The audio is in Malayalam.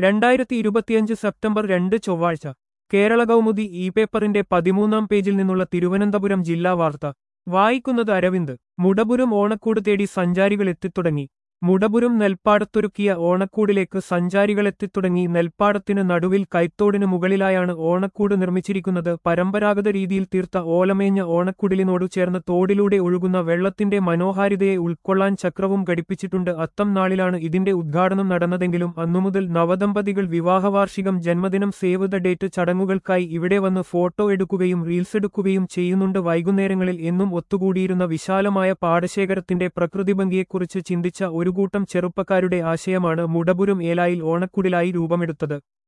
2025 സെപ്റ്റംബർ 2 ചൊവ്വാഴ്ച കേരള കൗമുദി ഇ പേപ്പറിന്റെ 13-ാം പേജിൽ നിന്നുള്ള തിരുവനന്തപുരം ജില്ലാ വാർത്ത വായിക്കുന്നത് അരവിന്ദ്. മുടപുരം ഓണക്കൂട് തേടി സഞ്ചാരികൾ എത്തിത്തുടങ്ങി. മുടപുരം നെൽപ്പാടത്തൊരുക്കിയ ഓണക്കൂടിലേക്ക് സഞ്ചാരികളെത്തിത്തുടങ്ങി. നെൽപ്പാടത്തിന് നടുവിൽ കൈത്തോടിന് മുകളിലായാണ് ഓണക്കൂട് നിർമ്മിച്ചിരിക്കുന്നത്. പരമ്പരാഗത രീതിയിൽ തീർത്ത ഓലമേഞ്ഞ ഓണക്കുടിലിനോടു ചേർന്ന് തോടിലൂടെ ഒഴുകുന്ന വെള്ളത്തിന്റെ മനോഹാരിതയെ ഉൾക്കൊള്ളാൻ ചക്രവും ഘടിപ്പിച്ചിട്ടുണ്ട്. അത്തം നാളിലാണ് ഇതിന്റെ ഉദ്ഘാടനം നടന്നതെങ്കിലും അന്നുമുതൽ നവദമ്പതികൾ വിവാഹവാർഷികം, ജന്മദിനം, സേവ് ദ ഡേറ്റ് ചടങ്ങുകൾക്കായി ഇവിടെ വന്ന് ഫോട്ടോ എടുക്കുകയും റീൽസെടുക്കുകയും ചെയ്യുന്നുണ്ട്. വൈകുന്നേരങ്ങളിൽ എന്നും ഒത്തുകൂടിയിരുന്ന വിശാലമായ പാടശേഖരത്തിന്റെ പ്രകൃതിഭംഗിയെക്കുറിച്ച് ചിന്തിച്ച ഒരു കൂട്ടം ചെറുപ്പക്കാരുടെ ആശയമാണ് മുടപുരം ഏലായിൽ ഓണക്കുടിലായി രൂപമെടുത്തത്.